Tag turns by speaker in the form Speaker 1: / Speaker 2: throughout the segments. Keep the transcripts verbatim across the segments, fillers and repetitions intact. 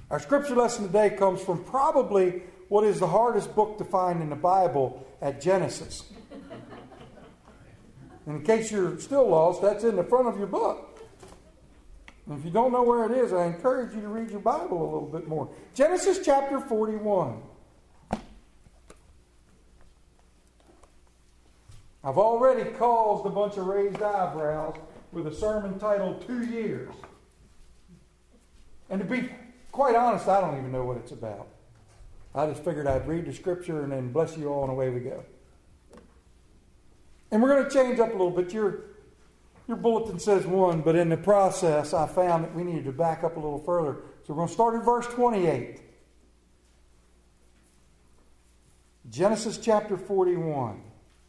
Speaker 1: Our scripture lesson today comes from probably what is the hardest book to find in the Bible at Genesis. And in case you're still lost, that's in the front of your book. And if you don't know where it is, I encourage you to read your Bible a little bit more. Genesis chapter forty-one. I've already caused a bunch of raised eyebrows with a sermon titled Two Years. And to be quite honest, I don't even know what it's about. I just figured I'd read the scripture and then bless you all and away we go. And we're going to change up a little bit. Your, your bulletin says one, but in the process I found that we needed to back up a little further. So we're going to start at verse twenty-eight. Genesis chapter forty-one.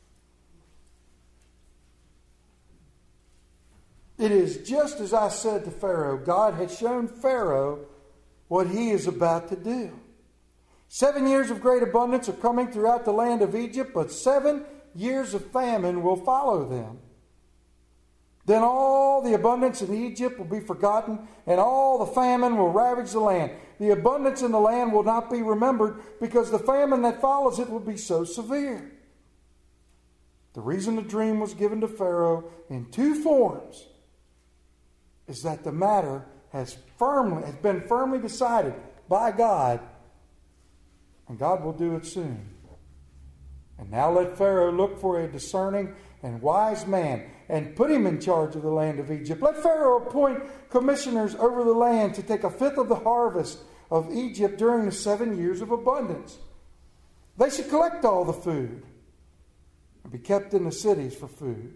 Speaker 1: It is just as I said to Pharaoh. God had shown Pharaoh what he is about to do. Seven years of great abundance are coming throughout the land of Egypt, but seven years of famine will follow them. Then all the abundance in Egypt will be forgotten, and all the famine will ravage the land. The abundance in the land will not be remembered, because the famine that follows it will be so severe. The reason the dream was given to Pharaoh in two forms is that the matter has firmly has been firmly decided by God, and God will do it soon. And now let Pharaoh look for a discerning and wise man and put him in charge of the land of Egypt. Let Pharaoh appoint commissioners over the land to take a fifth of the harvest of Egypt during the seven years of abundance. They should collect all the food and be kept in the cities for food.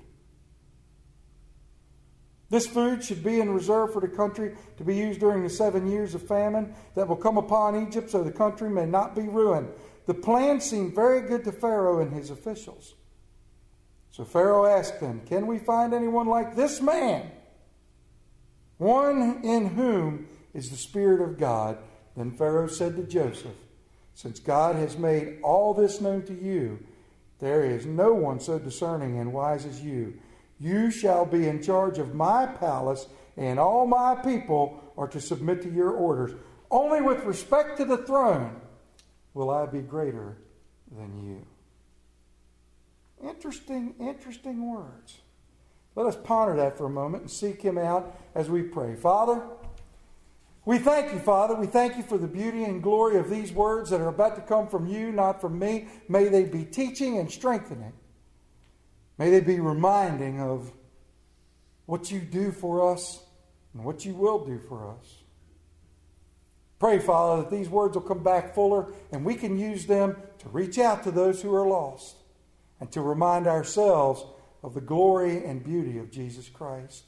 Speaker 1: This food should be in reserve for the country to be used during the seven years of famine that will come upon Egypt, so the country may not be ruined. The plan seemed very good to Pharaoh and his officials. So Pharaoh asked them, "Can we find anyone like this man? One in whom is the Spirit of God?" Then Pharaoh said to Joseph, "Since God has made all this known to you, there is no one so discerning and wise as you. You shall be in charge of my palace, and all my people are to submit to your orders. Only with respect to the throne will I be greater than you." Interesting, interesting words. Let us ponder that for a moment and seek him out as we pray. Father, we thank you, Father. We thank you for the beauty and glory of these words that are about to come from you, not from me. May they be teaching and strengthening. May they be reminding of what you do for us and what you will do for us. Pray, Father, that these words will come back fuller and we can use them to reach out to those who are lost and to remind ourselves of the glory and beauty of Jesus Christ.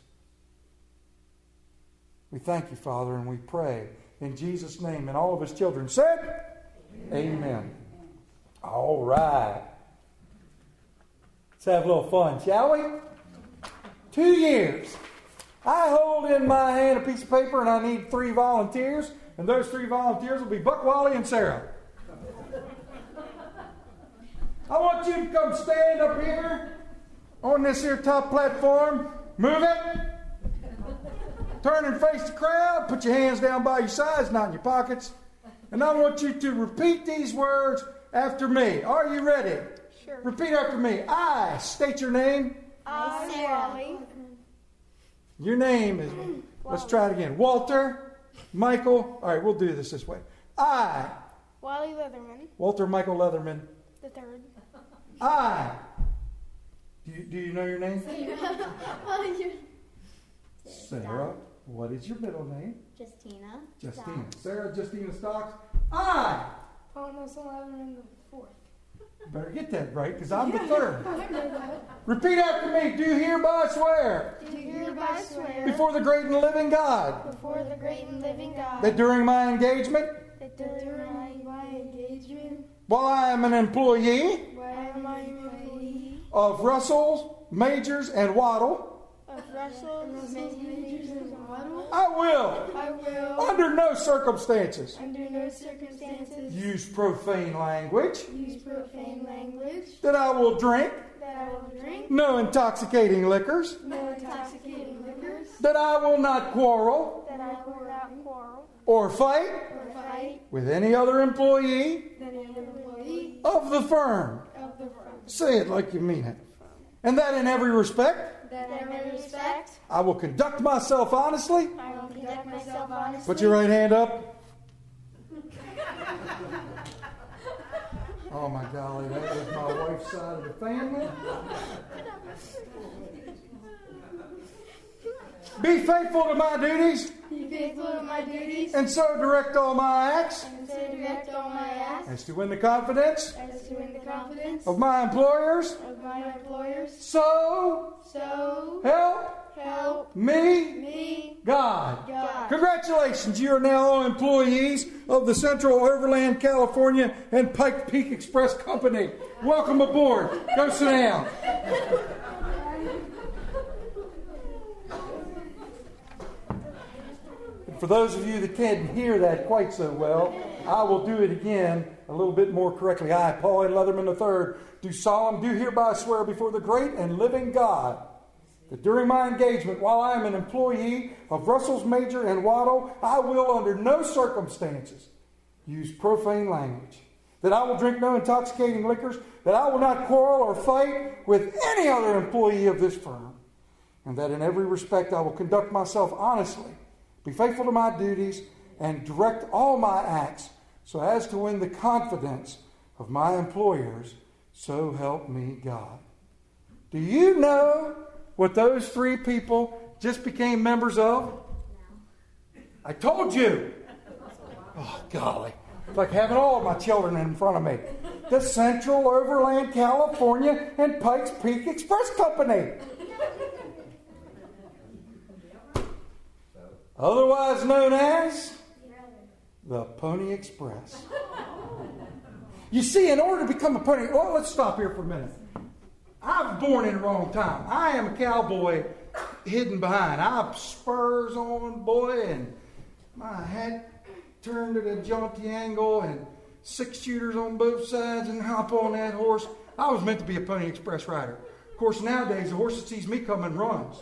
Speaker 1: We thank you, Father, and we pray in Jesus' name. And all of his children said, Amen. Amen. All right. Let's have a little fun, shall we? Two years. I hold in my hand a piece of paper and I need three volunteers. And those three volunteers will be Buck, Wally, and Sarah. I want you to come stand up here on this here top platform. Move it. Turn and face the crowd. Put your hands down by your sides, not in your pockets. And I want you to repeat these words after me. Are you ready?
Speaker 2: Sure.
Speaker 1: Repeat after me. I state your name.
Speaker 2: I, Sarah.
Speaker 1: Your name is, let's try it again. Walter, Michael. All right, we'll do this this way. I,
Speaker 2: Wally Leatherman.
Speaker 1: Walter Michael Leatherman.
Speaker 2: The third.
Speaker 1: I. Do you, do you know your name? Sarah. What is your middle name?
Speaker 3: Justina.
Speaker 1: Justina. Sarah Justina Stocks. I.
Speaker 2: Paul Nelson Leatherman the fourth.
Speaker 1: Better get that right, because I'm the
Speaker 2: Yeah,
Speaker 1: third.
Speaker 2: I know that.
Speaker 1: Repeat after me. Do hereby swear.
Speaker 2: Do hereby swear
Speaker 1: Before the great and living God.
Speaker 2: before the great and living God
Speaker 1: That during my engagement.
Speaker 2: that during my, my engagement,
Speaker 1: While I am an employee.
Speaker 2: while I am an employee
Speaker 1: Of Russell, Majors, and Waddle.
Speaker 2: of Russell, Majors, and Waddle,
Speaker 1: I will.
Speaker 2: I will,
Speaker 1: Under no circumstances.
Speaker 2: under no circumstances,
Speaker 1: Use profane language.
Speaker 2: use profane language,
Speaker 1: That I will drink.
Speaker 2: that I will drink
Speaker 1: No intoxicating liquors.
Speaker 2: no intoxicating liquors,
Speaker 1: That I will not quarrel.
Speaker 2: that I will not quarrel
Speaker 1: or fight
Speaker 2: or fight
Speaker 1: with any other employee
Speaker 2: with any other employee
Speaker 1: of the firm.
Speaker 2: of the firm.
Speaker 1: Say it like you mean it. And that in every respect,
Speaker 2: That in every respect,
Speaker 1: I will conduct myself honestly.
Speaker 2: I will conduct myself honestly.
Speaker 1: Put your right hand up. Oh my golly, that was my wife's side of the family. Be faithful to my duties,
Speaker 2: Be faithful to my duties,
Speaker 1: and so direct all my acts
Speaker 2: and so direct all my acts,
Speaker 1: as to win the confidence
Speaker 2: as to win the confidence
Speaker 1: of my employers.
Speaker 2: of my employers.
Speaker 1: So
Speaker 2: So
Speaker 1: help
Speaker 2: help
Speaker 1: me
Speaker 2: me,
Speaker 1: God.
Speaker 2: God.
Speaker 1: Congratulations, you are now all employees of the Central Overland California and Pike Peak Express Company. Welcome aboard. Go sit down. For those of you that can't hear that quite so well, I will do it again a little bit more correctly. I, Paul A. Leatherman the third, do solemn, do hereby swear before the great and living God that during my engagement, while I am an employee of Russell's, Major, and Waddle, I will under no circumstances use profane language, that I will drink no intoxicating liquors, that I will not quarrel or fight with any other employee of this firm, and that in every respect I will conduct myself honestly, be faithful to my duties, and direct all my acts so as to win the confidence of my employers. So help me God. Do you know what those three people just became members of? I told you. Oh, golly. It's like having all of my children in front of me. The Central Overland California and Pikes Peak Express Company. Otherwise known as the Pony Express. You see, in order to become a pony... Well, let's stop here for a minute. I was born in the wrong time. I am a cowboy hidden behind. I have spurs on, boy, and my hat turned at a jaunty angle and six shooters on both sides and hop on that horse. I was meant to be a Pony Express rider. Of course, nowadays, the horse that sees me coming runs.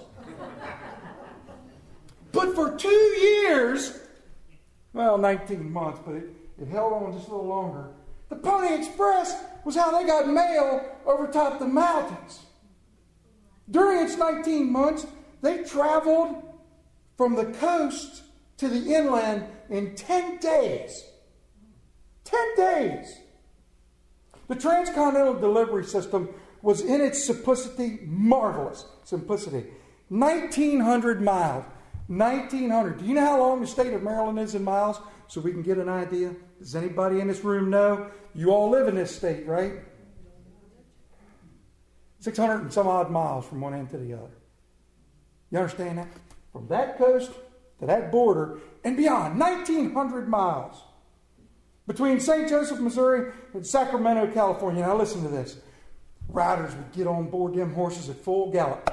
Speaker 1: But for two years, well, nineteen months, but it, it held on just a little longer, the Pony Express was how they got mail over top the mountains. During its nineteen months, they traveled from the coast to the inland in ten days. ten days. The transcontinental delivery system was in its simplicity marvelous. Simplicity. nineteen hundred miles. nineteen hundred. Do you know how long the state of Maryland is in miles? So we can get an idea. Does anybody in this room know? You all live in this state, right? six hundred and some odd miles from one end to the other. You understand that? From that coast to that border and beyond. nineteen hundred miles. Between Saint Joseph, Missouri and Sacramento, California. Now listen to this. Riders would get on board them horses at full gallop.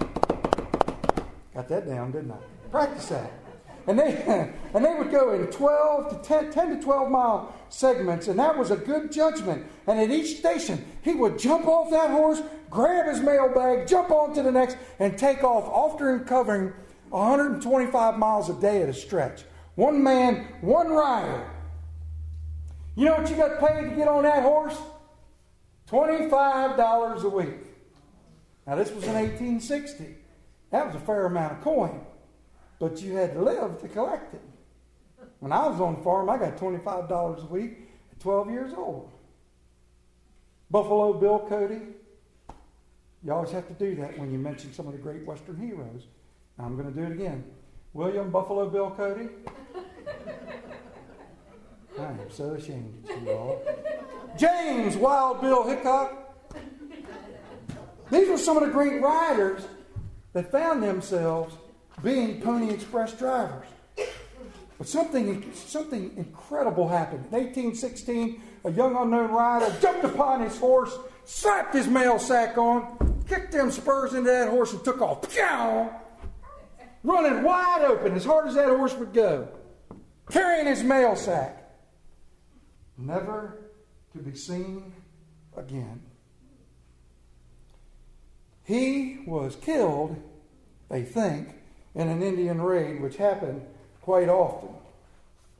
Speaker 1: Got that down, didn't I? Practice that. And they and they would go in twelve to ten, ten to twelve mile segments, and that was a good judgment. And at each station, he would jump off that horse, grab his mail bag, jump on to the next, and take off, often covering one hundred twenty-five miles a day at a stretch. One man, one rider. You know what you got paid to get on that horse? twenty-five dollars a week. Now this was in eighteen sixty. That was a fair amount of coin. But you had to live to collect it. When I was on the farm, I got twenty-five dollars a week at twelve years old. Buffalo Bill Cody. You always have to do that when you mention some of the great Western heroes. Now I'm going to do it again. William Buffalo Bill Cody. I am so ashamed of you all. James Wild Bill Hickok. These were some of the great riders that found themselves being Pony Express drivers. But something, something incredible happened. In eighteen sixteen, a young unknown rider jumped upon his horse, slapped his mail sack on, kicked them spurs into that horse and took off. Pow! Running wide open as hard as that horse would go, carrying his mail sack. Never to be seen again. He was killed, they think, in an Indian raid, which happened quite often.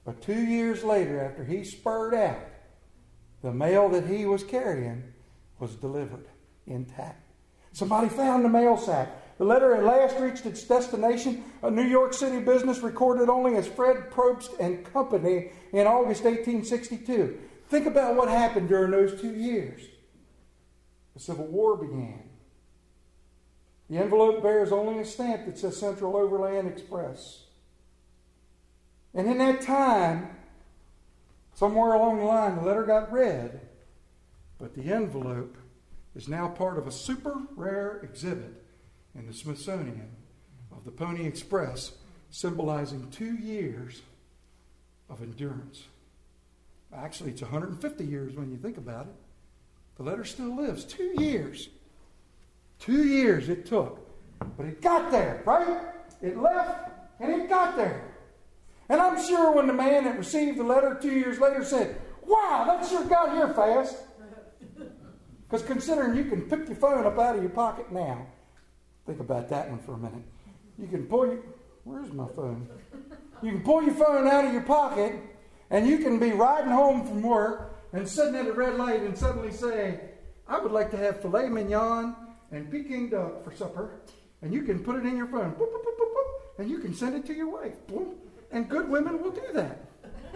Speaker 1: But two years later, after he spurred out, the mail that he was carrying was delivered intact. Somebody found the mail sack. The letter at last reached its destination, a New York City business recorded only as Fred Probst and Company in August eighteen sixty-two. Think about what happened during those two years. The Civil War began. The envelope bears only a stamp that says Central Overland Express. And in that time, somewhere along the line, the letter got read, but the envelope is now part of a super rare exhibit in the Smithsonian of the Pony Express, symbolizing two years of endurance. Actually, it's one hundred fifty years when you think about it. The letter still lives. Two years. Two years it took. But it got there, right? It left and it got there. And I'm sure when the man that received the letter two years later said, "Wow, that sure got here fast." Because considering you can pick your phone up out of your pocket now. Think about that one for a minute. You can pull your... Where's my phone? You can pull your phone out of your pocket and you can be riding home from work and sitting at a red light and suddenly say, "I would like to have filet mignon and Peking duck for supper." And you can put it in your phone. Boop, boop, boop, boop, boop, and you can send it to your wife. Boop. And good women will do that.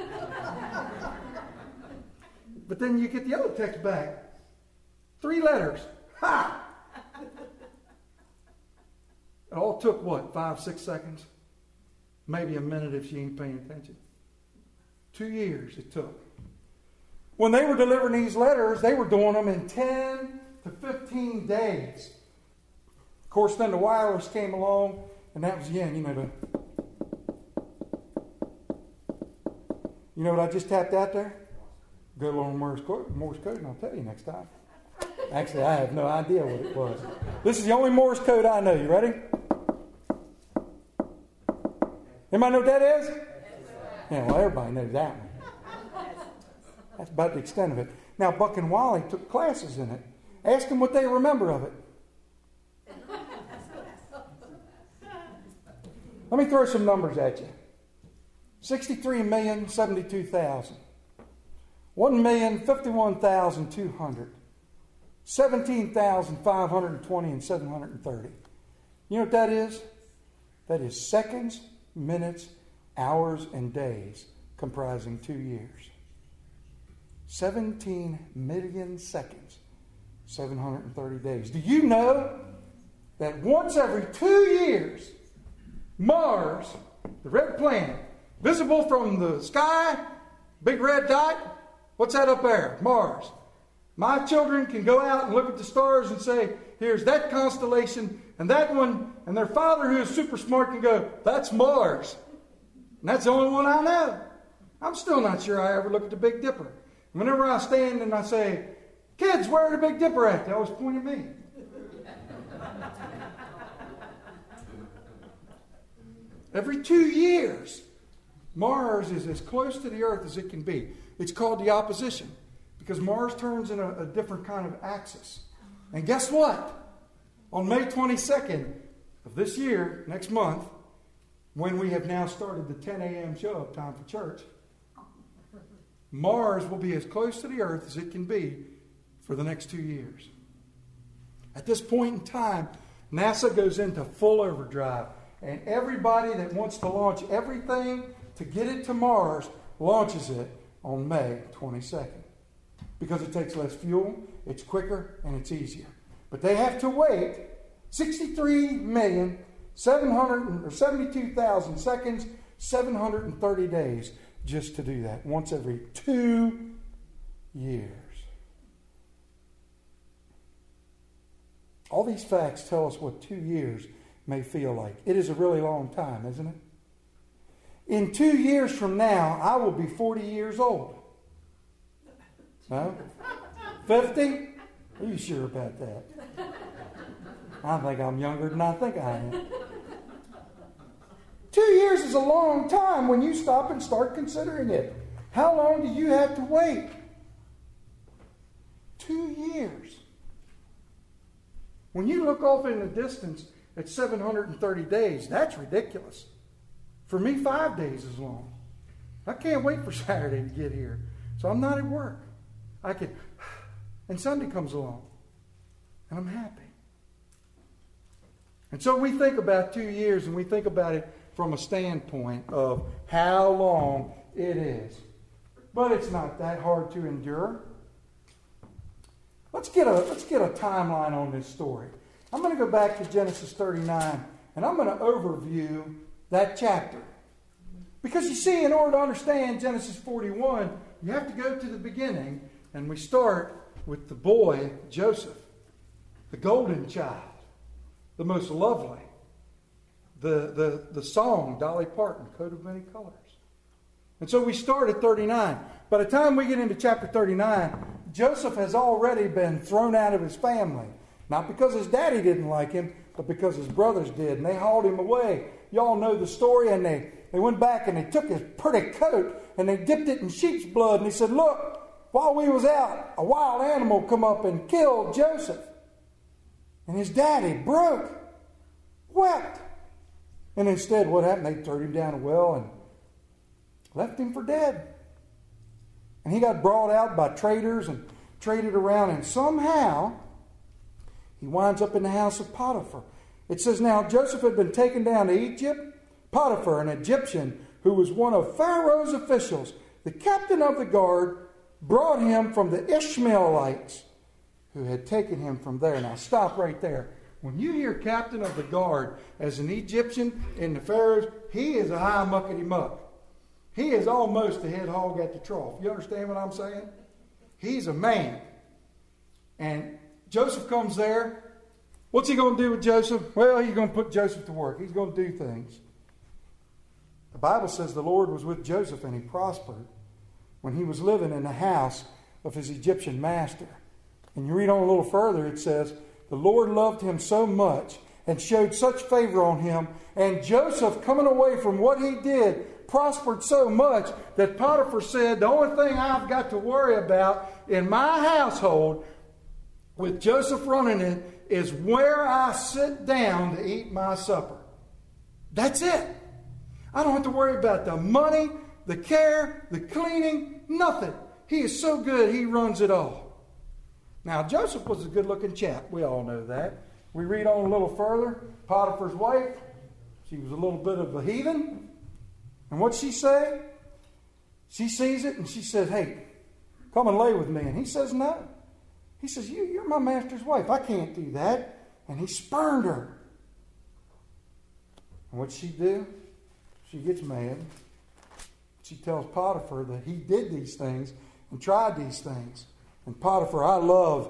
Speaker 1: But then you get the other text back. Three letters. Ha! It all took, what, five, six seconds? Maybe a minute if she ain't paying attention. Two years it took. When they were delivering these letters, they were doing them in ten to fifteen days. Of course, then the wireless came along, and that was the end. You know, the, you know what I just tapped out there? Good little Morse code, Morse code, and I'll tell you next time. Actually, I have no idea what it was. This is the only Morse code I know. You ready? Anybody know what that is? Yeah, well, everybody knows that one. That's about the extent of it. Now, Buck and Wally took classes in it. Ask them what they remember of it. Let me throw some numbers at you. sixty-three million seventy-two thousand. one million fifty-one thousand two hundred. seventeen thousand five hundred twenty and seven hundred thirty. You know what that is? That is seconds, minutes, hours, and days comprising two years. seventeen million seconds, seven hundred thirty days. Do you know that once every two years, Mars, the red planet, visible from the sky, big red dot, what's that up there? Mars. My children can go out and look at the stars and say, "Here's that constellation and that one," and their father, who is super smart, can go, "That's Mars." And that's the only one I know. I'm still not sure I ever looked at the Big Dipper. Whenever I stand and I say, "Kids, where are the Big Dipper at?" they always point at me. Every two years, Mars is as close to the Earth as it can be. It's called the opposition because Mars turns in a, a different kind of axis. And guess what? On May twenty-second of this year, next month, when we have now started the ten a.m. show-up time for church, Mars will be as close to the Earth as it can be for the next two years. At this point in time, NASA goes into full overdrive. And everybody that wants to launch everything to get it to Mars launches it on May twenty-second. Because it takes less fuel, it's quicker, and it's easier. But they have to wait sixty-three million seventy-two thousand seconds, seven hundred thirty days just to do that. Once every two years. All these facts tell us what two years may feel like. It is a really long time, isn't it? In two years from now, I will be forty years old. No? fifty? Are you sure about that? I think I'm younger than I think I am. Two years is a long time when you stop and start considering it. How long do you have to wait? Two years. When you look off in the distance at seven hundred thirty days, that's ridiculous. For me, five days is long. I can't wait for Saturday to get here. So I'm not at work. I can, and Sunday comes along, and I'm happy. And so we think about two years, and we think about it from a standpoint of how long it is. But it's not that hard to endure. Let's get a let's get a timeline on this story. I'm going to go back to Genesis thirty-nine, and I'm going to overview that chapter. Because you see, in order to understand Genesis forty-one, you have to go to the beginning, and we start with the boy, Joseph, the golden child, the most lovely, the, the, the song, Dolly Parton, Coat of Many Colors. And so we start at thirty-nine. By the time we get into chapter thirty-nine, Joseph has already been thrown out of his family. Not because his daddy didn't like him, but because his brothers did. And they hauled him away. Y'all know the story. And they, they went back and they took his pretty coat and they dipped it in sheep's blood. And he said, look, while we was out, a wild animal come up and killed Joseph. And his daddy broke, wept. And instead, what happened? They threw him down a well and left him for dead. And he got brought out by traders and traded around. And somehow, he winds up in the house of Potiphar. It says, now Joseph had been taken down to Egypt. Potiphar, an Egyptian who was one of Pharaoh's officials, the captain of the guard, brought him from the Ishmaelites who had taken him from there. Now stop right there. When you hear captain of the guard as an Egyptian in the Pharaoh's, he is a high muckety muck. He is almost the head hog at the trough. You understand what I'm saying? He's a man. And Joseph comes there. What's he going to do with Joseph? Well, he's going to put Joseph to work. He's going to do things. The Bible says the Lord was with Joseph and he prospered when he was living in the house of his Egyptian master. And you read on a little further, it says, the Lord loved him so much and showed such favor on him. And Joseph, coming away from what he did, prospered so much that Potiphar said, the only thing I've got to worry about in my household with Joseph running it is where I sit down to eat my supper. That's it. I don't have to worry about the money, the care, the cleaning, nothing. He is so good, he runs it all. Now, Joseph was a good-looking chap. We all know that. We read on a little further. Potiphar's wife, she was a little bit of a heathen. And what'd she say? She sees it and she says, hey, come and lay with me. And he says, no. He says, you, you're my master's wife. I can't do that. And he spurned her. And what'd she do? She gets mad. She tells Potiphar that he did these things and tried these things. And Potiphar, I love,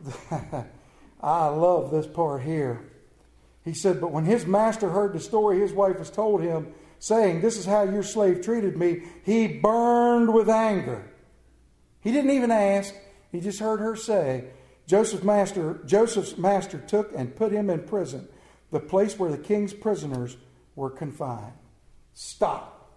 Speaker 1: I love this part here. He said, but when his master heard the story his wife has told him, saying, this is how your slave treated me, he burned with anger. He didn't even ask. He just heard her say, Joseph's master, Joseph's master took and put him in prison, the place where the king's prisoners were confined. Stop.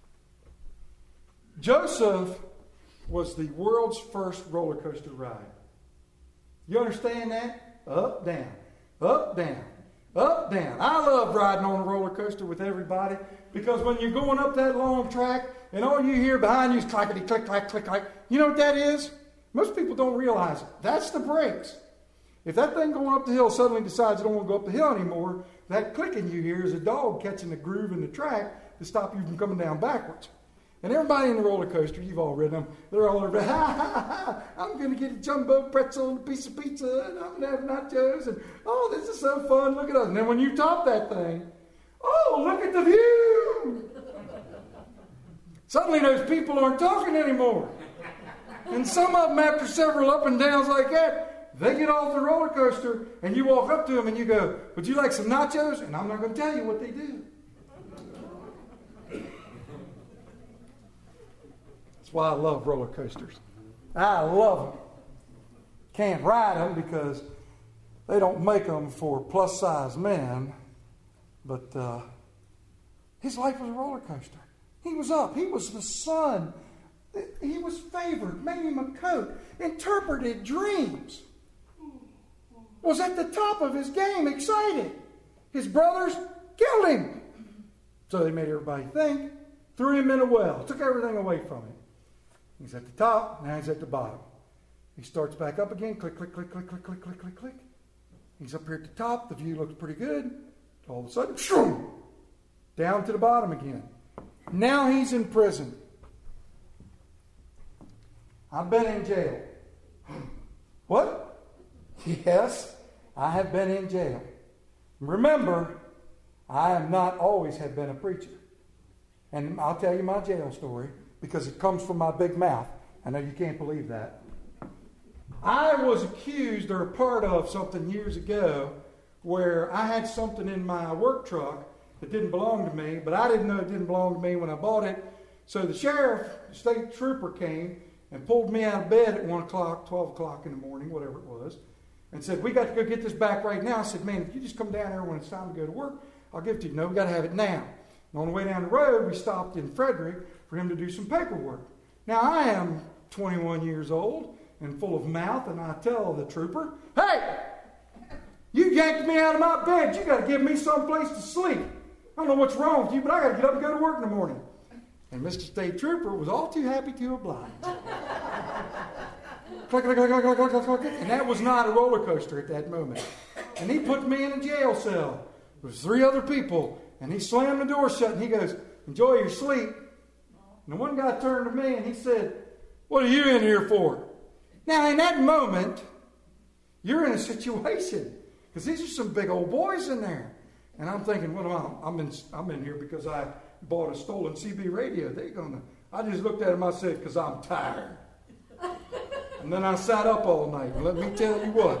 Speaker 1: Joseph was the world's first roller coaster ride. You understand that? Up, down, up, down, up, down. I love riding on a roller coaster with everybody because when you're going up that long track and all you hear behind you is clackety, click, clack, click, clack. You know what that is? Most people don't realize it. That's the brakes. If that thing going up the hill suddenly decides it don't want to go up the hill anymore, that clicking you hear is a dog catching the groove in the track to stop you from coming down backwards. And everybody in the roller coaster, you've all ridden them, they're all over, ha, ha, ha, ha, I'm going to get a jumbo pretzel and a piece of pizza, and I'm going to have nachos, and oh, this is so fun, look at us. And then when you top that thing, oh, look at the view. Suddenly those people aren't talking anymore. And some of them, after several up and downs like that, they get off the roller coaster, and you walk up to them and you go, would you like some nachos? And I'm not going to tell you what they do. That's why I love roller coasters. I love them. Can't ride them because they don't make them for plus-size men. But uh, his life was a roller coaster. He was up. He was the son. He was favored. Made him a coat. Interpreted dreams. Was at the top of his game. Excited. His brothers killed him. So they made everybody think threw him in a well, took everything away from him. He's at the top, now he's at the bottom. He starts back up again, click, click, click, click, click, click, click, click, click. He's up here at the top, the view looks pretty good. All of a sudden, shroom, down to the bottom again. Now he's in prison. I've been in jail. What? Yes, I have been in jail. Remember, I have not always have been a preacher. And I'll tell you my jail story because it comes from my big mouth. I know you can't believe that. I was accused or a part of something years ago where I had something in my work truck that didn't belong to me, but I didn't know it didn't belong to me when I bought it. So the sheriff, the state trooper came and pulled me out of bed at one o'clock, twelve o'clock in the morning, whatever it was, and said, we got to go get this back right now. I said, man, if you just come down here when it's time to go to work, I'll give it to you. No, we got to have it now. And on the way down the road, we stopped in Frederick for him to do some paperwork. Now, I am twenty-one years old and full of mouth, and I tell the trooper, hey, you yanked me out of my bed. You got to give me someplace to sleep. I don't know what's wrong with you, but I got to get up and go to work in the morning. And Mister State Trooper was all too happy to oblige. Click, click, click, click, click, click, click. And that was not a roller coaster at that moment. And he put me in a jail cell with three other people. And he slammed the door shut and he goes, enjoy your sleep. And the one guy turned to me and he said, what are you in here for? Now, in that moment, you're in a situation. Because these are some big old boys in there. And I'm thinking, what am I? I'm in, I'm in here because I bought a stolen C B radio. They're gonna. I just looked at him. I said, because I'm tired. And then I sat up all night. And let me tell you what.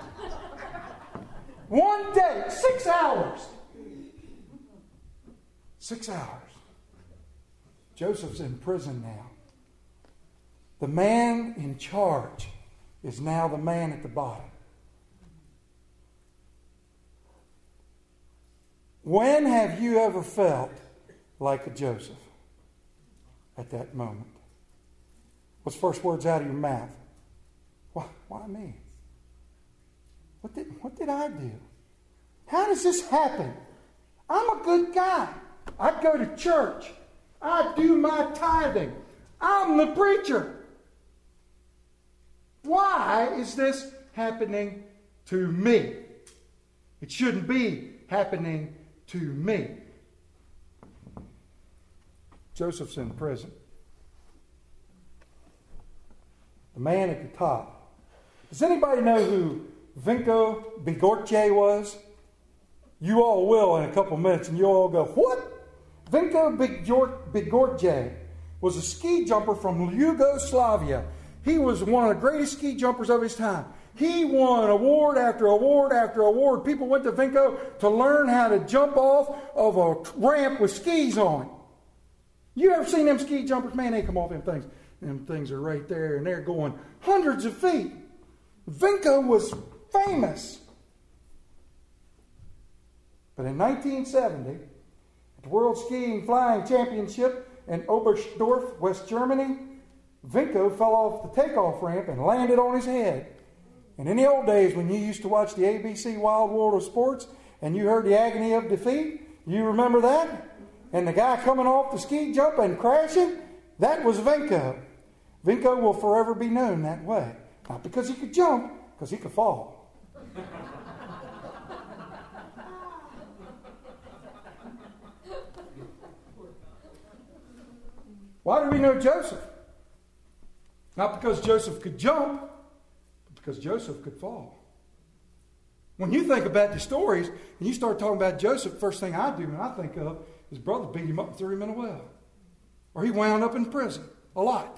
Speaker 1: One day, six hours. Six hours. Joseph's in prison now. The man in charge is now the man at the bottom. When have you ever felt like a Joseph at that moment? What's the first words out of your mouth? Why, why me? What did, what did I do? How does this happen? I'm a good guy. I go to church. I do my tithing. I'm the preacher. Why is this happening to me? It shouldn't be happening to me. Joseph's in prison. The man at the top. Does anybody know who Vinko Bigorche was? You all will in a couple minutes, and you all go, what? Vinko Bigorche was a ski jumper from Yugoslavia. He was one of the greatest ski jumpers of his time. He won award after award after award. People went to Vinko to learn how to jump off of a ramp with skis on. You ever seen them ski jumpers? Man, they come off them things. Them things are right there, and they're going hundreds of feet. Vinko was famous. But in nineteen seventy, at the World Skiing Flying Championship in Oberstdorf, West Germany, Vinko fell off the takeoff ramp and landed on his head. And in the old days, when you used to watch the A B C Wild World of Sports and you heard the agony of defeat, you remember that? And the guy coming off the ski jump and crashing, that was Vinko. Vinko will forever be known that way. Not because he could jump, because he could fall. Why do we know Joseph? Not because Joseph could jump, but because Joseph could fall. When you think about the stories, and you start talking about Joseph, first thing I do when I think of, his brother beat him up and threw him in a well. Or he wound up in prison a lot.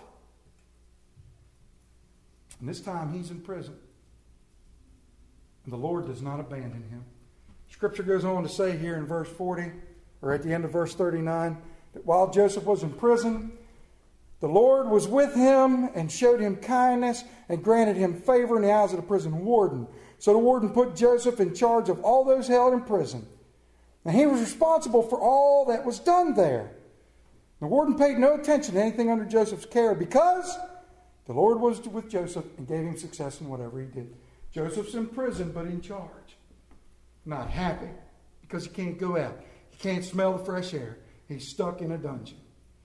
Speaker 1: And this time he's in prison. And the Lord does not abandon him. Scripture goes on to say here in verse forty, or at the end of verse thirty-nine, that while Joseph was in prison, the Lord was with him and showed him kindness and granted him favor in the eyes of the prison warden. So the warden put Joseph in charge of all those held in prison. And he was responsible for all that was done there. The warden paid no attention to anything under Joseph's care because the Lord was with Joseph and gave him success in whatever he did. Joseph's in prison but in charge. Not happy because he can't go out. He can't smell the fresh air. He's stuck in a dungeon.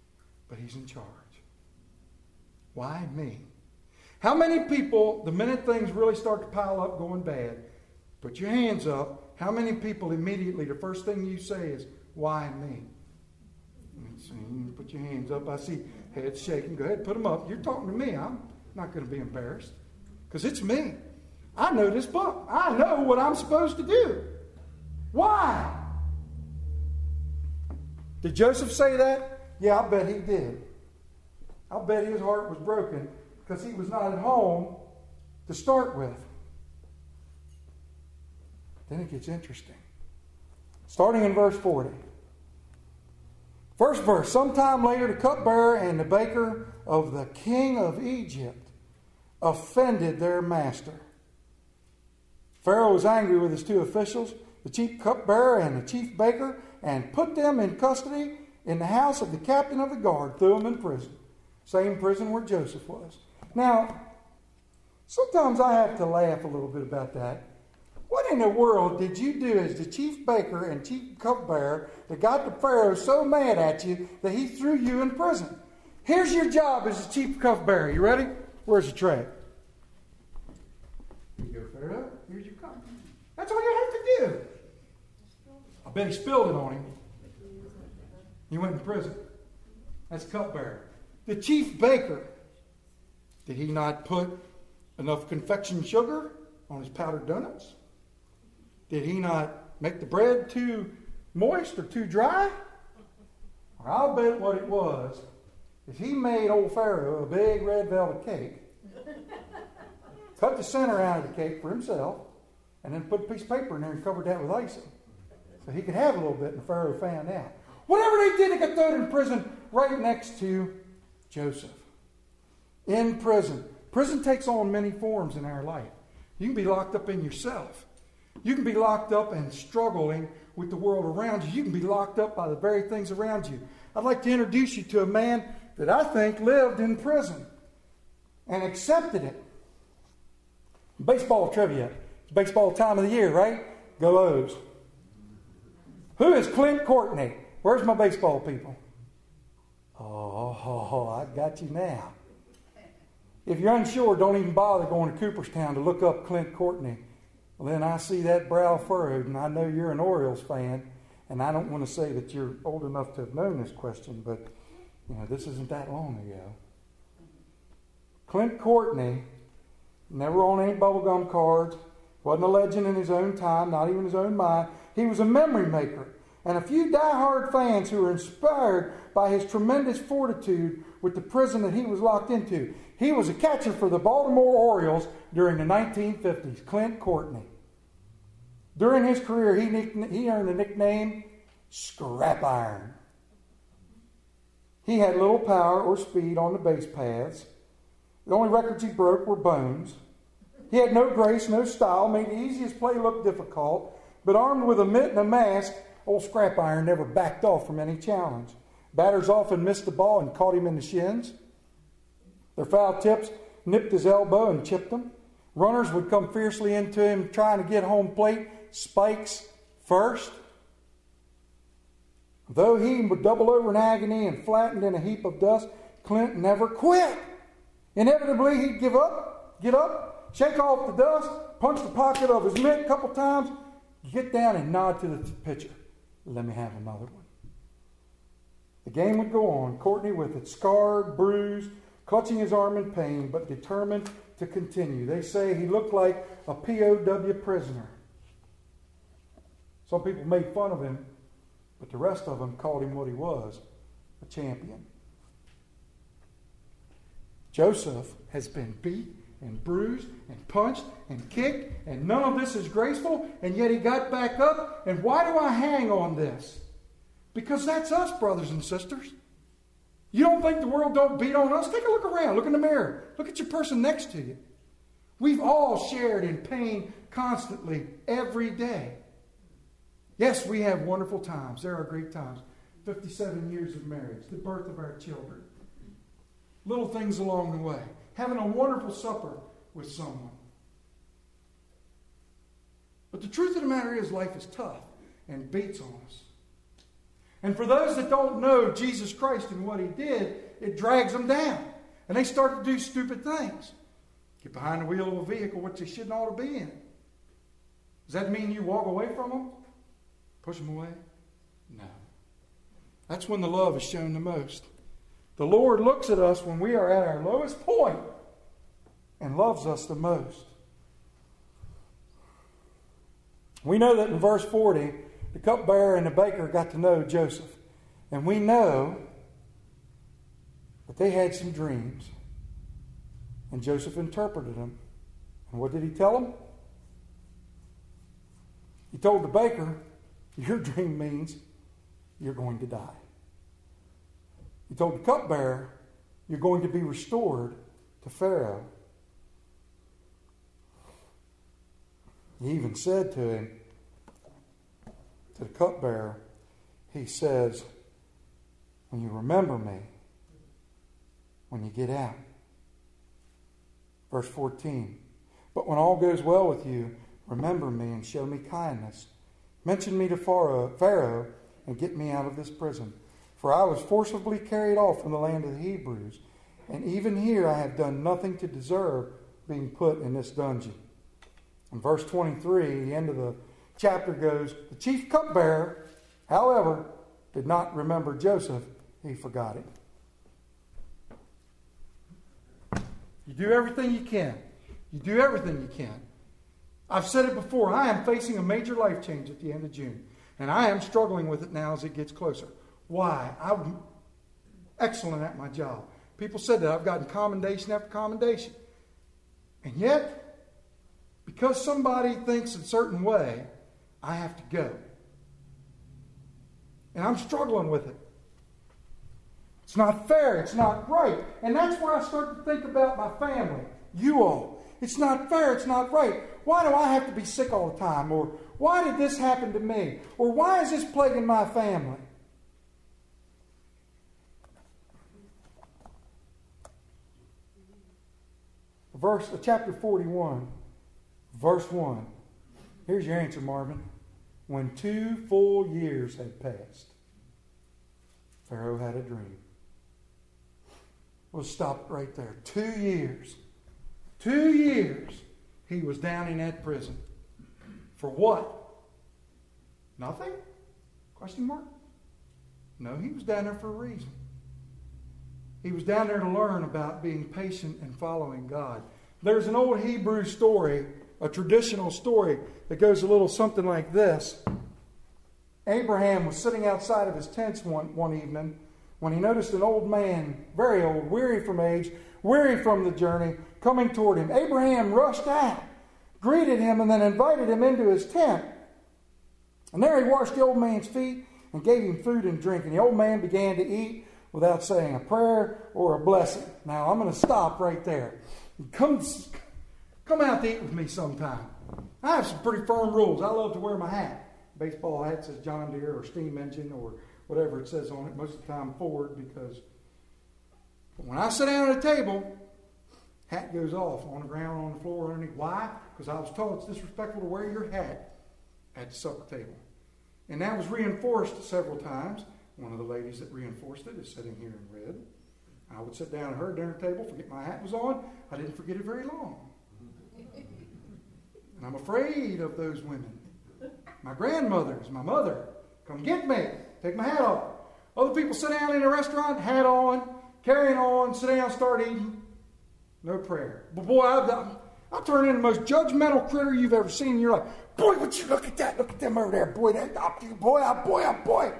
Speaker 1: but he's in charge. Why me? How many people, the minute things really start to pile up going bad, put your hands up. How many people immediately, the first thing you say is, why me? So you put your hands up. I see heads shaking. Go ahead, put them up. You're talking to me. I'm not going to be embarrassed because it's me. I know this book. I know what I'm supposed to do. Why? Did Joseph say that? Yeah, I bet he did. I bet his heart was broken because he was not at home to start with. Then it gets interesting. Starting in verse forty. First verse. Sometime later, the cupbearer and the baker of the king of Egypt offended their master. Pharaoh was angry with his two officials, the chief cupbearer and the chief baker, and put them in custody in the house of the captain of the guard, threw them in prison. Same prison where Joseph was. Now, sometimes I have to laugh a little bit about that. What in the world did you do as the chief baker and chief cupbearer that got the Pharaoh so mad at you that he threw you in prison? Here's your job as the chief cupbearer. You ready? Where's the tray? Here you go, Pharaoh. Here's your cup. That's all you have to do. I bet he spilled it on him. He went in prison. That's cupbearer. The chief baker, did he not put enough confection sugar on his powdered donuts? Did he not make the bread too moist or too dry? Or I'll bet what it was is he made old Pharaoh a big red velvet cake, cut the center out of the cake for himself, and then put a piece of paper in there and covered that with icing. So he could have a little bit, and Pharaoh found out. Whatever they did, they got thrown in prison right next to Joseph. In prison. Prison takes on many forms in our life. You can be locked up in yourself. You can be locked up and struggling with the world around you. You can be locked up by the very things around you. I'd like to introduce you to a man that I think lived in prison and accepted it. Baseball trivia. It's baseball time of the year, right? Go O's. Who is Clint Courtney? Where's my baseball people? Oh, I got you now. If you're unsure, don't even bother going to Cooperstown to look up Clint Courtney. Well, then I see that brow furrowed, and I know you're an Orioles fan, and I don't want to say that you're old enough to have known this question, but you know this isn't that long ago. Clint Courtney, never on any bubblegum cards, wasn't a legend in his own time, not even his own mind. He was a memory maker, and a few diehard fans who were inspired by his tremendous fortitude with the prison that he was locked into. He was a catcher for the Baltimore Orioles during the nineteen fifties, Clint Courtney. During his career, he, nick- he earned the nickname Scrap Iron. He had little power or speed on the base paths. The only records he broke were bones. He had no grace, no style, made the easiest play look difficult, but armed with a mitt and a mask, old Scrap Iron never backed off from any challenge. Batters often missed the ball and caught him in the shins. Their foul tips nipped his elbow and chipped him. Runners would come fiercely into him trying to get home plate, spikes first. Though he would double over in agony and flattened in a heap of dust, Clint never quit. Inevitably, he'd give up, get up, shake off the dust, punch the pocket of his mitt a couple times, get down and nod to the pitcher. Let me have another one. The game would go on, Courtney with it scarred, bruised, clutching his arm in pain, but determined to continue. They say he looked like a P O W prisoner. Some people made fun of him, but the rest of them called him what he was, a champion. Joseph has been beat and bruised and punched and kicked, and none of this is graceful, and yet he got back up. And why do I hang on this? Because that's us, brothers and sisters. You don't think the world don't beat on us? Take a look around. Look in the mirror. Look at your person next to you. We've all shared in pain constantly every day. Yes, we have wonderful times. There are great times. fifty-seven years of marriage, the birth of our children. Little things along the way. Having a wonderful supper with someone. But the truth of the matter is life is tough and beats on us. And for those that don't know Jesus Christ and what he did, it drags them down. And they start to do stupid things. Get behind the wheel of a vehicle which they shouldn't ought to be in. Does that mean you walk away from them? Push them away? No. That's when the love is shown the most. The Lord looks at us when we are at our lowest point and loves us the most. We know that in verse forty, the cupbearer and the baker got to know Joseph. And we know that they had some dreams. And Joseph interpreted them. And what did he tell them? He told the baker, your dream means you're going to die. He told the cupbearer, you're going to be restored to Pharaoh. He even said to him, to the cupbearer, he says, when you remember me, when you get out. Verse fourteen, but when all goes well with you, remember me and show me kindness. Mention me to Pharaoh and get me out of this prison. For I was forcibly carried off from the land of the Hebrews, and even here I have done nothing to deserve being put in this dungeon. In verse twenty-three, the end of the chapter goes, the chief cupbearer, however, did not remember Joseph. He forgot him. You do everything you can. You do everything you can. I've said it before. I am facing a major life change at the end of June. And I am struggling with it now as it gets closer. Why? I'm excellent at my job. People said that I've gotten commendation after commendation. And yet, because somebody thinks a certain way, I have to go. And I'm struggling with it. It's not fair. It's not right. And that's where I start to think about my family. You all. It's not fair. It's not right. Why do I have to be sick all the time? Or why did this happen to me? Or why is this plaguing my family? Verse, chapter forty-one, verse one. Here's your answer, Marvin. When two full years had passed, Pharaoh had a dream. We'll stop right there. Two years. Two years he was down in that prison. For what? Nothing? Question mark? No, he was down there for a reason. He was down there to learn about being patient and following God. There's an old Hebrew story, a traditional story, that goes a little something like this. Abraham was sitting outside of his tents one, one evening when he noticed an old man, very old, weary from age, weary from the journey, coming toward him. Abraham rushed out, greeted him, and then invited him into his tent. And there he washed the old man's feet and gave him food and drink. And the old man began to eat without saying a prayer or a blessing. Now, I'm going to stop right there. Come, come out to eat with me sometime. I have some pretty firm rules. I love to wear my hat. Baseball hat says John Deere or steam engine or whatever it says on it. Most of the time Ford, because when I sit down at a table, hat goes off on the ground, on the floor, underneath. Why? Because I was told it's disrespectful to wear your hat at the supper table. And that was reinforced several times. One of the ladies that reinforced it is sitting here in red. I would sit down at her dinner table, forget my hat was on. I didn't forget it very long. And I'm afraid of those women. My grandmothers, my mother, come get me, take my hat off. Other people sit down in a restaurant, hat on, carrying on, sit down, start eating. No prayer. But boy, I, I turn into the most judgmental critter you've ever seen in your life. Boy, would you look at that? Look at them over there. Boy, that, boy, boy, boy, boy.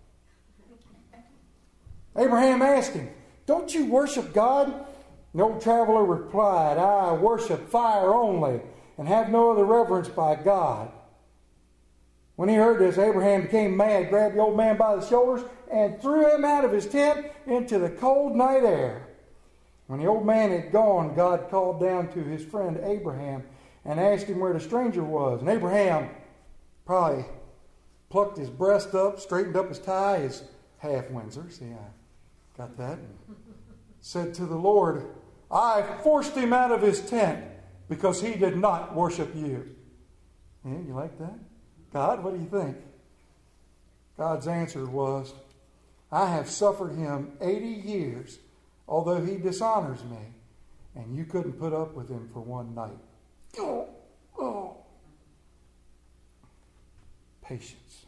Speaker 1: Abraham asked him, don't you worship God? The old traveler replied, I worship fire only and have no other reverence by God. When he heard this, Abraham became mad, grabbed the old man by the shoulders, and threw him out of his tent into the cold night air. When the old man had gone, God called down to his friend Abraham and asked him where the stranger was. And Abraham probably plucked his breast up, straightened up his tie, his half Windsor. See, I got that. And said to the Lord, I forced him out of his tent because he did not worship you. Yeah, you like that? God, what do you think? God's answer was, I have suffered him eighty years although he dishonors me, and you couldn't put up with him for one night. Oh, oh. Patience.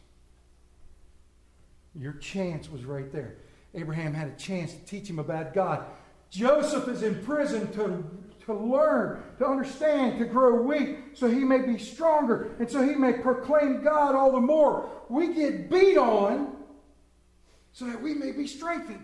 Speaker 1: Your chance was right there. Abraham had a chance to teach him about God. Joseph is in prison to, to learn, to understand, to grow weak, so he may be stronger, and so he may proclaim God all the more. We get beat on so that we may be strengthened.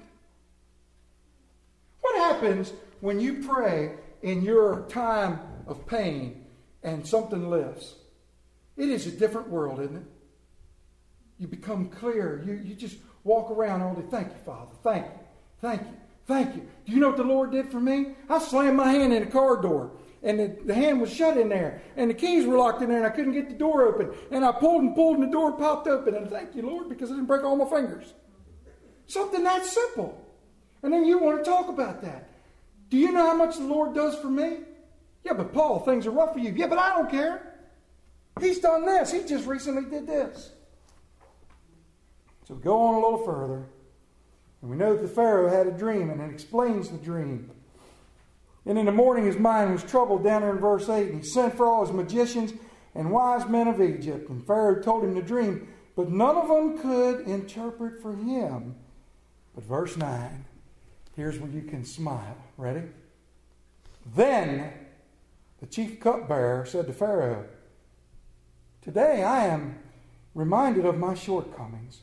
Speaker 1: What happens when you pray in your time of pain and something lifts? It is a different world, isn't it? You become clear. You, you just walk around all day. Thank you, Father. Thank you. Thank you. Thank you. Do you know what the Lord did for me? I slammed my hand in a car door, and the, the hand was shut in there, and the keys were locked in there, and I couldn't get the door open. And I pulled and pulled, and the door popped open. And thank you, Lord, because I didn't break all my fingers. Something that simple. And then you want to talk about that. Do you know how much the Lord does for me? Yeah, but Paul, things are rough for you. Yeah, but I don't care. He's done this. He just recently did this. So go on a little further. And we know that the Pharaoh had a dream, and it explains the dream. And in the morning his mind was troubled, down there in verse eight. And he sent for all his magicians and wise men of Egypt. And Pharaoh told him the dream, but none of them could interpret for him. But verse nine, here's where you can smile. Ready? Then the chief cupbearer said to Pharaoh, today I am reminded of my shortcomings.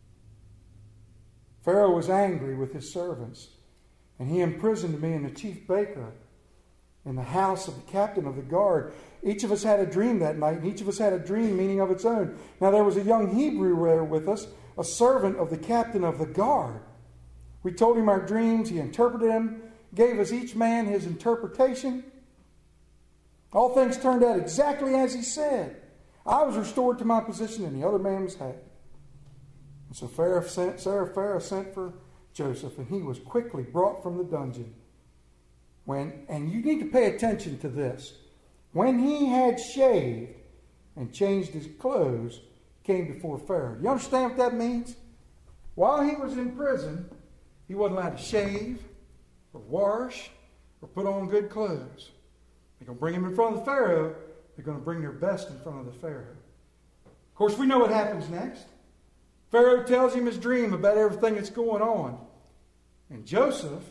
Speaker 1: Pharaoh was angry with his servants, and he imprisoned me and the chief baker in the house of the captain of the guard. Each of us had a dream that night, and each of us had a dream meaning of its own. Now there was a young Hebrew there with us, a servant of the captain of the guard. We told him our dreams, he interpreted them, gave us each man his interpretation. All things turned out exactly as he said. I was restored to my position, and the other man was had. And so Pharaoh sent, Sarah Pharaoh sent for Joseph, and he was quickly brought from the dungeon. When, and you need to pay attention to this. When he had shaved and changed his clothes, came before Pharaoh. You understand what that means? While he was in prison, he wasn't allowed to shave or wash or put on good clothes. They're going to bring him in front of the Pharaoh. They're going to bring their best in front of the Pharaoh. Of course, we know what happens next. Pharaoh tells him his dream about everything that's going on. And Joseph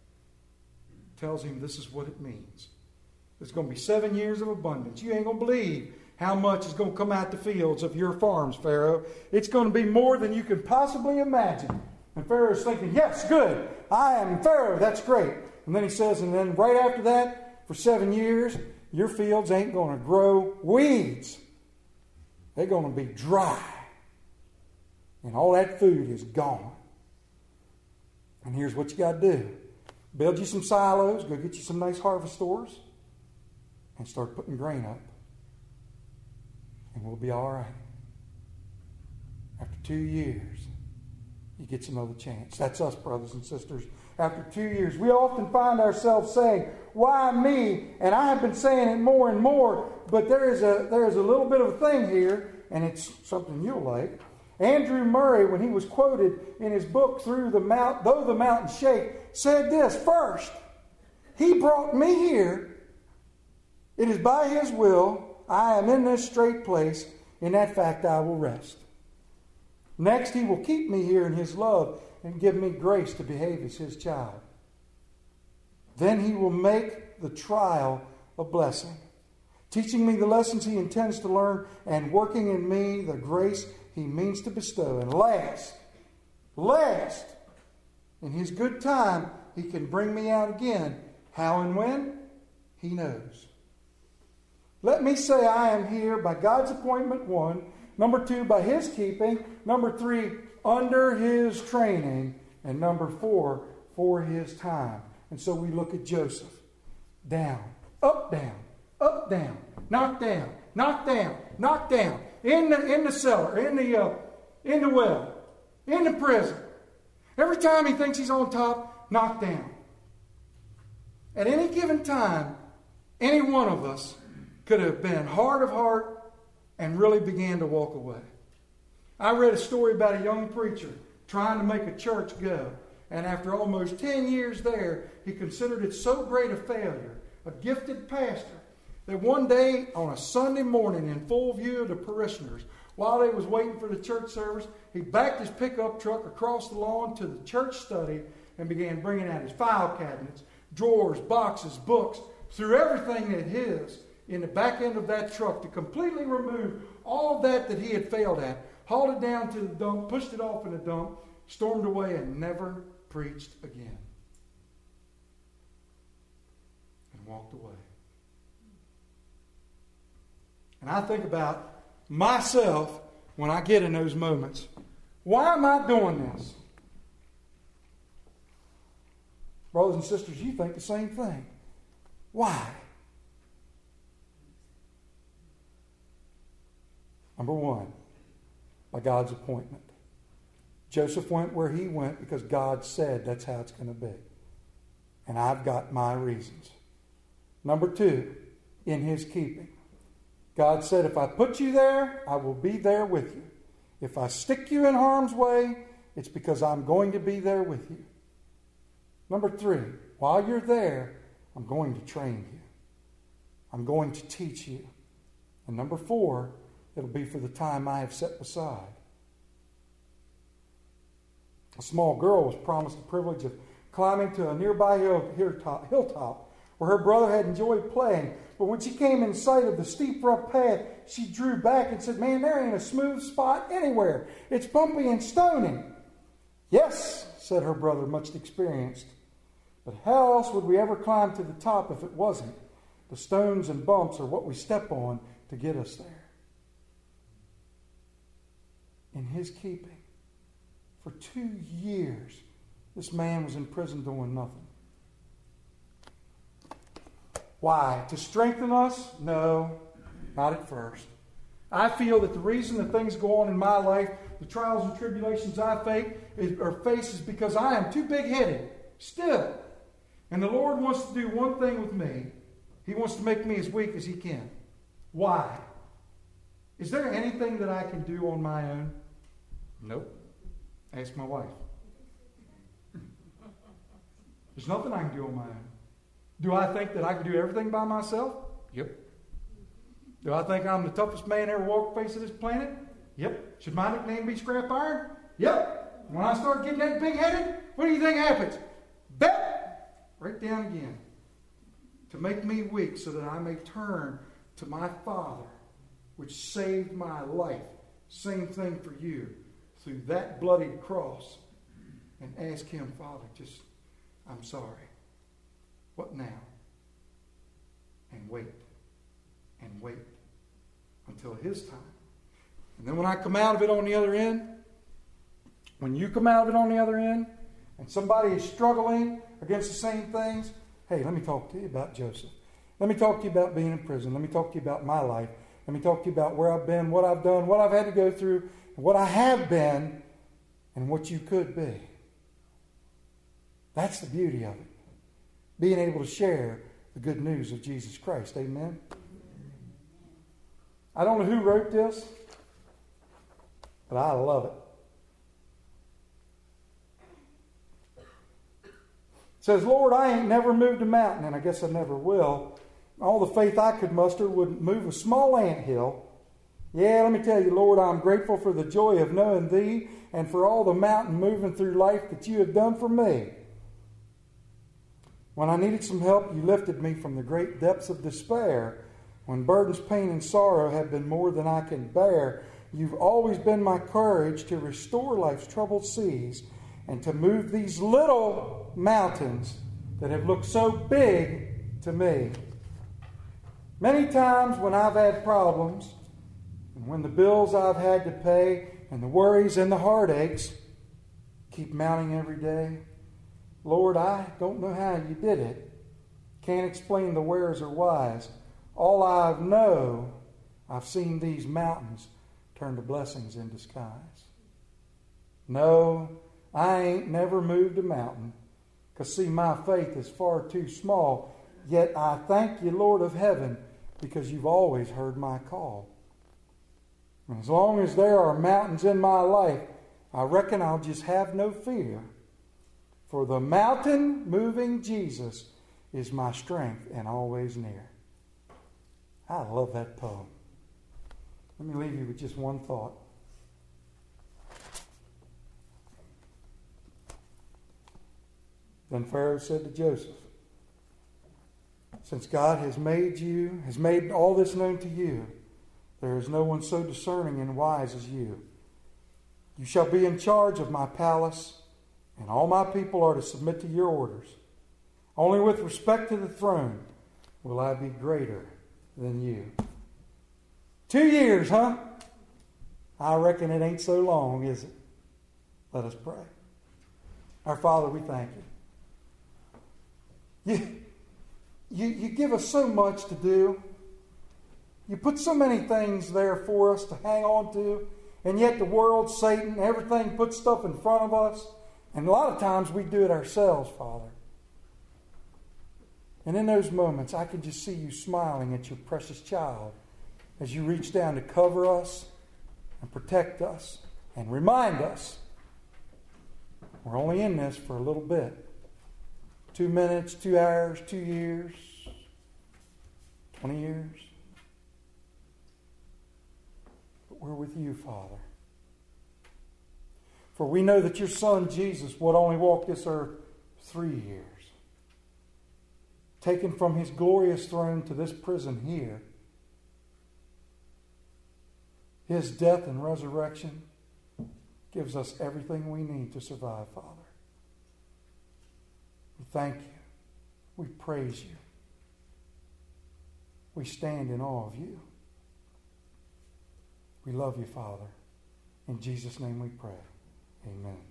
Speaker 1: tells him this is what it means. There's going to be seven years of abundance. You ain't going to believe how much is going to come out the fields of your farms, Pharaoh. It's going to be more than you can possibly imagine. And Pharaoh's thinking, yes, good. I am Pharaoh. That's great. And then he says, and then right after that, for seven years, your fields ain't going to grow weeds. They're going to be dry. And all that food is gone. And here's what you got to do. Build you some silos. Go get you some nice harvest stores. And start putting grain up. And we'll be all right. After two years, you get another chance. That's us, brothers and sisters. After two years, we often find ourselves saying, why me? And I have been saying it more and more. But there is a, there is a little bit of a thing here. And it's something you'll like. Andrew Murray, when he was quoted in his book, Through the Mount, Though the Mountains Shake, said this, first, he brought me here. It is by his will I am in this straight place. In that fact I will rest. Next, he will keep me here in his love and give me grace to behave as his child. Then he will make the trial a blessing, teaching me the lessons he intends to learn and working in me the grace he means to bestow. And last, last, in his good time, he can bring me out again. How and when? He knows. Let me say I am here by God's appointment, one. Number two, by his keeping. Number three, under his training. And number four, for his time. And so we look at Joseph. Down, up, down, up, down, knock down, knock down, knock down. In the, in the cellar, in the, uh, in the well, in the prison. Every time he thinks he's on top, knocked down. At any given time, any one of us could have been hard of heart and really began to walk away. I read a story about a young preacher trying to make a church go. And after almost ten years there, he considered it so great a failure, a gifted pastor, that one day on a Sunday morning in full view of the parishioners, while they was waiting for the church service, he backed his pickup truck across the lawn to the church study and began bringing out his file cabinets, drawers, boxes, books, threw everything that his in the back end of that truck to completely remove all that that he had failed at, hauled it down to the dump, pushed it off in the dump, stormed away, and never preached again. And walked away. And I think about myself when I get in those moments. Why am I doing this? Brothers and sisters, you think the same thing. Why? Number one, by God's appointment. Joseph went where he went because God said that's how it's going to be. And I've got my reasons. Number two, in his keeping. God said, if I put you there, I will be there with you. If I stick you in harm's way, it's because I'm going to be there with you. Number three, while you're there, I'm going to train you. I'm going to teach you. And number four, it'll be for the time I have set aside. A small girl was promised the privilege of climbing to a nearby hill, hilltop, hilltop where her brother had enjoyed playing. But when she came in sight of the steep, rough path, she drew back and said, man, there ain't a smooth spot anywhere. It's bumpy and stony. Yes, said her brother, much experienced. But how else would we ever climb to the top if it wasn't? The stones and bumps are what we step on to get us there. In his keeping, for two years, this man was in prison doing nothing. Why? To strengthen us? No, not at first. I feel that the reason that things go on in my life, the trials and tribulations I face, is, or face is because I am too big-headed still. And the Lord wants to do one thing with me. He wants to make me as weak as he can. Why? Is there anything that I can do on my own? Nope. Ask my wife. There's nothing I can do on my own. Do I think that I can do everything by myself? Yep. Do I think I'm the toughest man ever walked the face of this planet? Yep. Should my nickname be Scrap Iron? Yep. When I start getting that big-headed, what do you think happens? Bet! Right down again. To make me weak so that I may turn to my Father, which saved my life. Same thing for you. Through that bloodied cross. And ask him, Father, just, I'm sorry. What now? And wait. And wait. Until his time. And then when I come out of it on the other end, when you come out of it on the other end, and somebody is struggling against the same things, hey, let me talk to you about Joseph. Let me talk to you about being in prison. Let me talk to you about my life. Let me talk to you about where I've been, what I've done, what I've had to go through, what I have been, and what you could be. That's the beauty of it. Being able to share the good news of Jesus Christ. Amen? I don't know who wrote this, but I love it. It says, Lord, I ain't never moved a mountain, and I guess I never will. All the faith I could muster wouldn't move a small anthill. Yeah, let me tell you, Lord, I'm grateful for the joy of knowing Thee and for all the mountain moving through life that You have done for me. When I needed some help, You lifted me from the great depths of despair. When burdens, pain, and sorrow have been more than I can bear, You've always been my courage to restore life's troubled seas and to move these little mountains that have looked so big to me. Many times when I've had problems, and when the bills I've had to pay, and the worries and the heartaches keep mounting every day, Lord, I don't know how You did it. Can't explain the wheres or whys. All I know, I've seen these mountains turn to blessings in disguise. No, I ain't never moved a mountain, because see, my faith is far too small. Yet I thank You, Lord of heaven, because You've always heard my call. And as long as there are mountains in my life, I reckon I'll just have no fear. For the mountain-moving Jesus is my strength and always near. I love that poem. Let me leave you with just one thought. Then Pharaoh said to Joseph, since God has made you, has made all this known to you, there is no one so discerning and wise as you. You shall be in charge of my palace, and all my people are to submit to your orders. Only with respect to the throne will I be greater than you. Two years, huh? I reckon it ain't so long, is it? Let us pray. Our Father, we thank you. You, you, you give us so much to do. You put so many things there for us to hang on to, and yet the world, Satan, everything puts stuff in front of us, and a lot of times we do it ourselves, Father. And in those moments, I can just see you smiling at your precious child as you reach down to cover us and protect us and remind us we're only in this for a little bit. Two minutes, two hours, two years, twenty years. But we're with you, Father. For we know that your Son, Jesus, would only walk this earth three years. Taken from his glorious throne to this prison here. His death and resurrection gives us everything we need to survive, Father. We thank you. We praise you. We stand in awe of you. We love you, Father. In Jesus' name we pray. Amen.